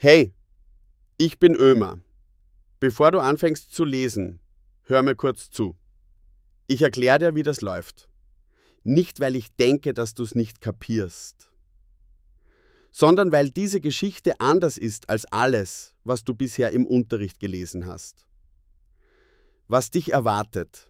Hey, ich bin Ömer. Bevor du anfängst zu lesen, hör mir kurz zu. Ich erkläre dir, wie das läuft. Nicht, weil ich denke, dass du es nicht kapierst, sondern weil diese Geschichte anders ist als alles, was du bisher im Unterricht gelesen hast. Was dich erwartet.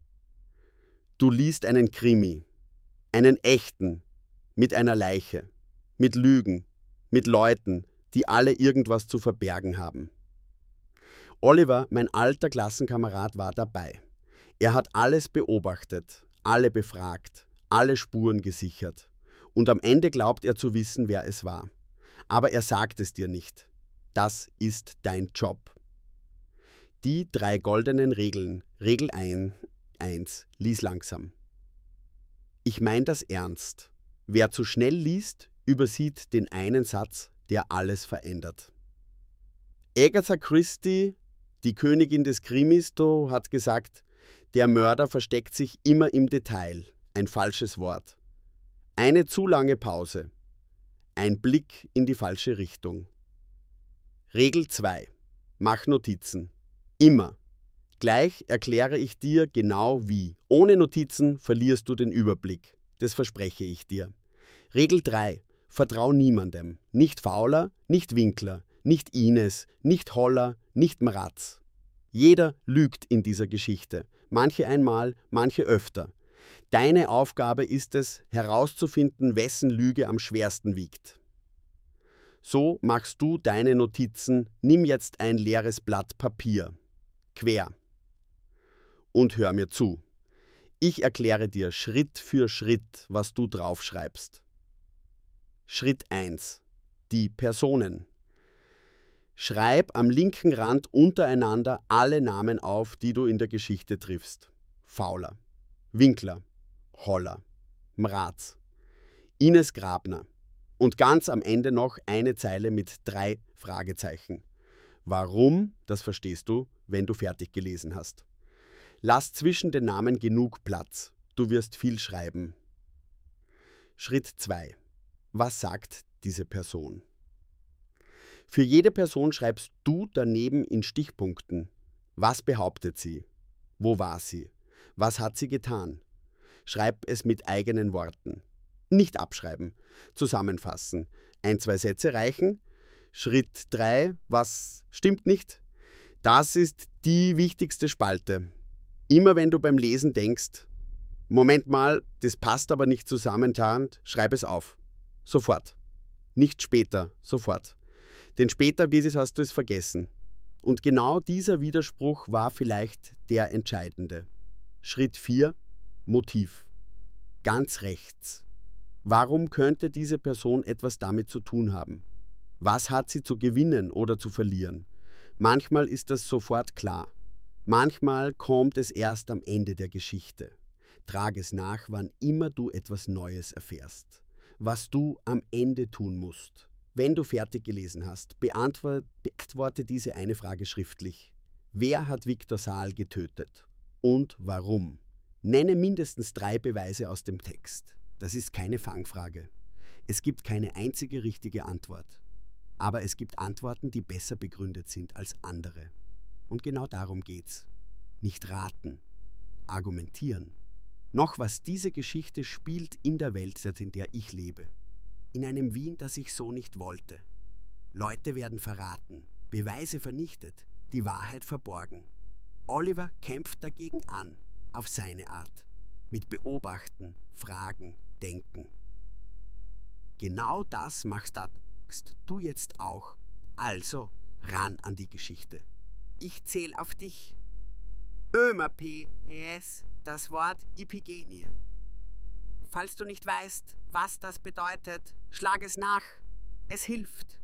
Du liest einen Krimi, einen echten, mit einer Leiche, mit Lügen, mit Leuten, die alle irgendwas zu verbergen haben. Oliver, mein alter Klassenkamerad, war dabei. Er hat alles beobachtet, alle befragt, alle Spuren gesichert. Und am Ende glaubt er zu wissen, wer es war. Aber er sagt es dir nicht. Das ist dein Job. Die 3 goldenen Regeln. Regel 1. Lies langsam. Ich meine das ernst. Wer zu schnell liest, übersieht den einen Satz, der alles verändert. Agatha Christie, die Königin des Krimis, hat gesagt, der Mörder versteckt sich immer im Detail. Ein falsches Wort. Eine zu lange Pause. Ein Blick in die falsche Richtung. Regel 2. Mach Notizen. Immer. Gleich erkläre ich dir genau wie. Ohne Notizen verlierst du den Überblick. Das verspreche ich dir. Regel 3. Vertrau niemandem. Nicht Fauler, nicht Winkler, nicht Ines, nicht Holler, nicht Mratz. Jeder lügt in dieser Geschichte. Manche einmal, manche öfter. Deine Aufgabe ist es, herauszufinden, wessen Lüge am schwersten wiegt. So machst du deine Notizen. Nimm jetzt ein leeres Blatt Papier. Quer. Und hör mir zu. Ich erkläre dir Schritt für Schritt, was du draufschreibst. Schritt 1. Die Personen. Schreib am linken Rand untereinander alle Namen auf, die du in der Geschichte triffst. Fauler, Winkler, Holler, Mratz, Ines Grabner. Und ganz am Ende noch eine Zeile mit 3 Fragezeichen. Warum, das verstehst du, wenn du fertig gelesen hast. Lass zwischen den Namen genug Platz. Du wirst viel schreiben. Schritt 2. Was sagt diese Person? Für jede Person schreibst du daneben in Stichpunkten. Was behauptet sie? Wo war sie? Was hat sie getan? Schreib es mit eigenen Worten. Nicht abschreiben. Zusammenfassen. 1, 2 Sätze reichen. Schritt 3. Was stimmt nicht? Das ist die wichtigste Spalte. Immer wenn du beim Lesen denkst, Moment mal, das passt aber nicht zusammenhängend, schreib es auf. Sofort. Nicht später, sofort. Denn später, hast du es vergessen. Und genau dieser Widerspruch war vielleicht der entscheidende. Schritt 4. Motiv. Ganz rechts. Warum könnte diese Person etwas damit zu tun haben? Was hat sie zu gewinnen oder zu verlieren? Manchmal ist das sofort klar. Manchmal kommt es erst am Ende der Geschichte. Trag es nach, wann immer du etwas Neues erfährst. Was du am Ende tun musst. Wenn du fertig gelesen hast, beantworte diese eine Frage schriftlich. Wer hat Viktor Saal getötet? Und warum? Nenne mindestens 3 Beweise aus dem Text. Das ist keine Fangfrage. Es gibt keine einzige richtige Antwort. Aber es gibt Antworten, die besser begründet sind als andere. Und genau darum geht's. Nicht raten, argumentieren. Noch was, diese Geschichte spielt in der Welt, in der ich lebe. In einem Wien, das ich so nicht wollte. Leute werden verraten, Beweise vernichtet, die Wahrheit verborgen. Oliver kämpft dagegen an, auf seine Art. Mit Beobachten, Fragen, Denken. Genau das machst du jetzt auch. Also ran an die Geschichte. Ich zähle auf dich. Ömer P.S. Das Wort Iphigenie. Falls du nicht weißt, was das bedeutet, schlag es nach. Es hilft.